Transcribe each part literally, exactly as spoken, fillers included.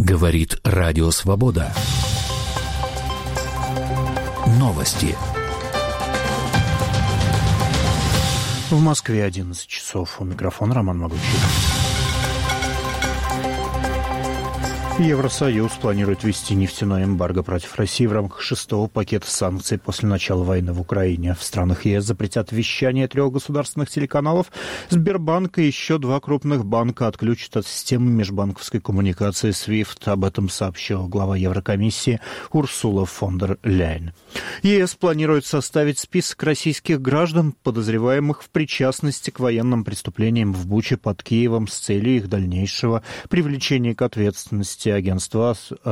Говорит Радио Свобода. Новости. В Москве одиннадцать часов. У микрофона Роман Могучий. Евросоюз планирует ввести нефтяное эмбарго против России в рамках шестого пакета санкций после начала войны в Украине. В странах ЕС запретят вещание трех государственных телеканалов. Сбербанк и еще два крупных банка отключат от системы межбанковской коммуникации свифт. Об этом сообщила глава Еврокомиссии Урсула фон дер Ляйен. ЕС планирует составить список российских граждан, подозреваемых в причастности к военным преступлениям в Буче под Киевом с целью их дальнейшего привлечения к ответственности. Агентство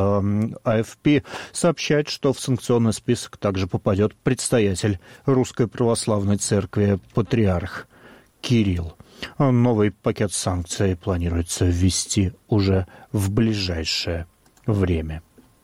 а эф пи сообщает, что в санкционный список также попадет предстоятель Русской Православной Церкви патриарх Кирилл. Новый пакет санкций планируется ввести уже в ближайшее время.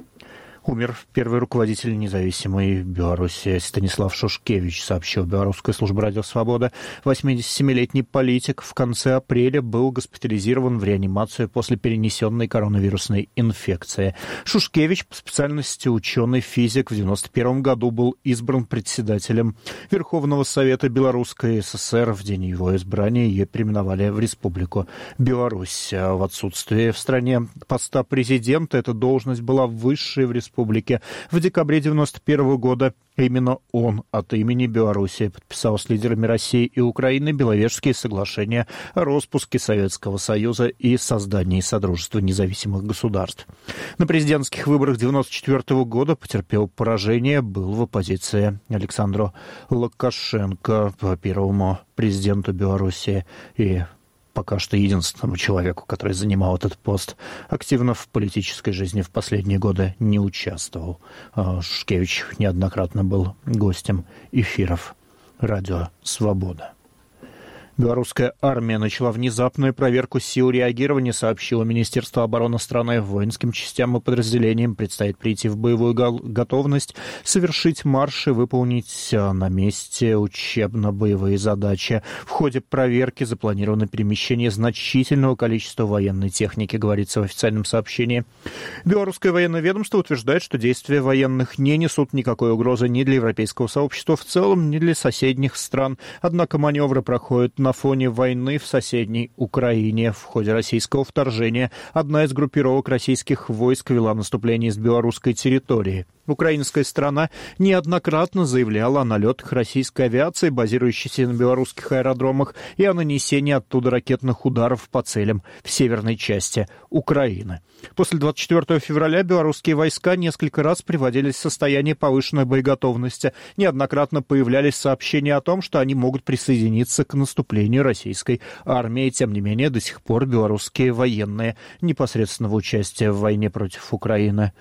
Умер первый руководитель независимой Беларуси Станислав Шушкевич, сообщил белорусская служба «Радио Свобода». восьмидесятисемилетний политик в конце апреля был госпитализирован в реанимацию после перенесенной коронавирусной инфекции. Шушкевич, по специальности ученый-физик, в девяносто первом году был избран председателем Верховного Совета Белорусской ССР. В день его избрания ее переименовали в Республику Беларусь. В отсутствие в стране поста президента эта должность была высшей в республике. В декабре девяносто первого года именно он от имени Беларуси подписал с лидерами России и Украины Беловежские соглашения о распуске Советского Союза и создании Содружества независимых государств. На президентских выборах девяносто четвертого года потерпел поражение, был в оппозиции Александру Лукашенко, первому президенту Беларуси и пока что единственному человеку, который занимал этот пост, активно в политической жизни в последние годы не участвовал. Шушкевич неоднократно был гостем эфиров «Радио Свобода». Белорусская армия начала внезапную проверку сил реагирования, сообщило Министерство обороны страны. Воинским частям и подразделениям предстоит прийти в боевую готовность, совершить марши, выполнить на месте учебно-боевые задачи. В ходе проверки запланировано перемещение значительного количества военной техники, говорится в официальном сообщении. Белорусское военное ведомство утверждает, что действия военных не несут никакой угрозы ни для европейского сообщества в целом, ни для соседних стран. Однако маневры проходят на фоне войны в соседней Украине. В ходе российского вторжения одна из группировок российских войск вела наступление с белорусской территории. Украинская сторона неоднократно заявляла о налетах российской авиации, базирующейся на белорусских аэродромах, и о нанесении оттуда ракетных ударов по целям в северной части Украины. После двадцать четвёртого февраля белорусские войска несколько раз приводились в состояние повышенной боеготовности. Неоднократно появлялись сообщения о том, что они могут присоединиться к наступлению российской армии. Тем не менее, до сих пор белорусские военные непосредственного участия в войне против Украины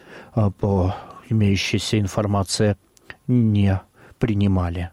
по имеющейся информации не принимали.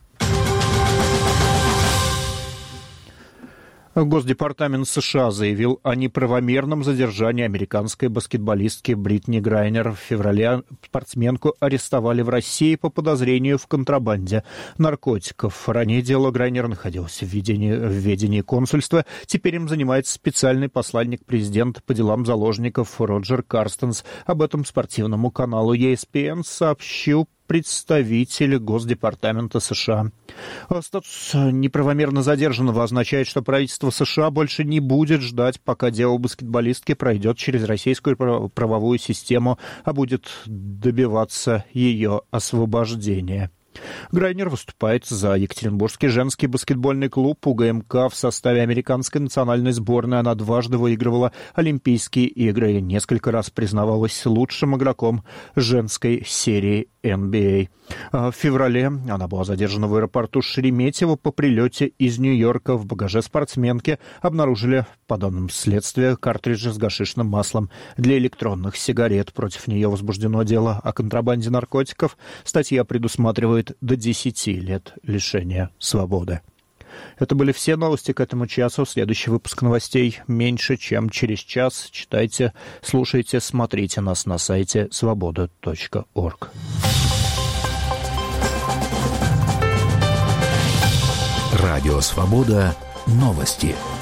Госдепартамент США заявил о неправомерном задержании американской баскетболистки Бритни Грайнер. В феврале спортсменку арестовали в России по подозрению в контрабанде наркотиков. Ранее дело Грайнер находилось в ведении, в ведении консульства. Теперь им занимается специальный посланник президента по делам заложников Роджер Карстенс. Об этом спортивному каналу и эс пи эн сообщил представитель Госдепартамента США. Статус неправомерно задержанного означает, что правительство США больше не будет ждать, пока дело баскетболистки пройдет через российскую правовую систему, а будет добиваться ее освобождения. Грайнер выступает за Екатеринбургский женский баскетбольный клуб У Гэ Эм Ка в составе американской национальной сборной. Она дважды выигрывала Олимпийские игры и несколько раз признавалась лучшим игроком женской серии эн би эй. В феврале она была задержана в аэропорту Шереметьево по прилете из Нью-Йорка. В багаже спортсменки обнаружили, по данным следствия, картриджи с гашишным маслом для электронных сигарет. Против нее возбуждено дело о контрабанде наркотиков. Статья предусматривает до десяти лет лишения свободы. Это были все новости к этому часу. Следующий выпуск новостей меньше, чем через час. Читайте, слушайте, смотрите нас на сайте свобода точка орг. Радио Свобода. Новости.